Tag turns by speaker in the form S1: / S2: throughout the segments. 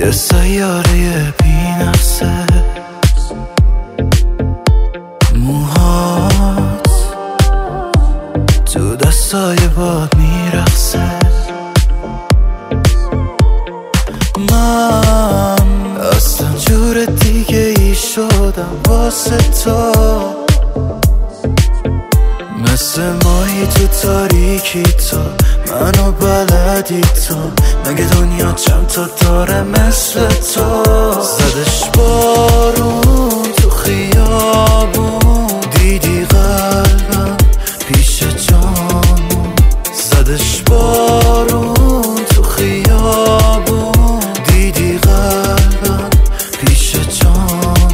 S1: یه سیاره بی‌نفسه، موهات تو دستای باد میرقصه. من اصلا جور دیگه ای شدم واسه تو، مثل ماهی تو تاریکی تو، منو بلدی تو. مگه دنیا چند تا داره مثل تو؟ زدش بارون تو خیابون، دیدی قلبم پیش جامون. زدش بارون تو خیابون، دیدی قلبم پیش جامون.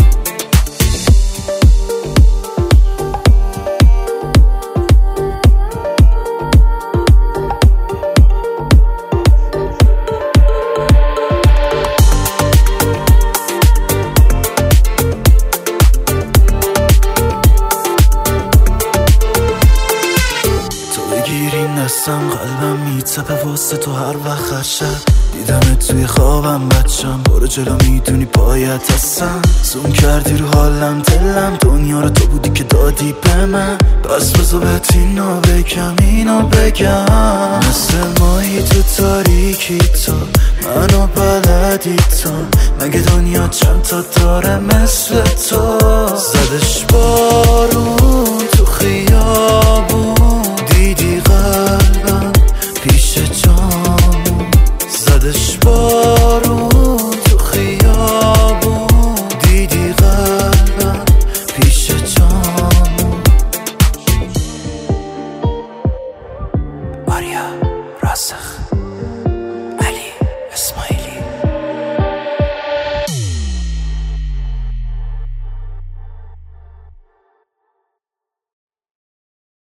S1: بگیرین دستم، قلبم میتپه واسه تو هر وقت هر شب. دیدمت توی خوابم بچم، برو جلو میدونی باید هستم. زوم کردی رو حالم دلم، دنیا رو تو بودی که دادی به من. بس بزا بهت اینو بگم، مثل ماهی تو تاریکی تو، منو بلدی تو. مگه دنیا چند تا داره مثل تو؟ زدش بارون تو خیابون، دیدی قلبم پیش جامون. زدش بارون تو خیابون، دیدی قلبم پیش جامون. آریا راسخ.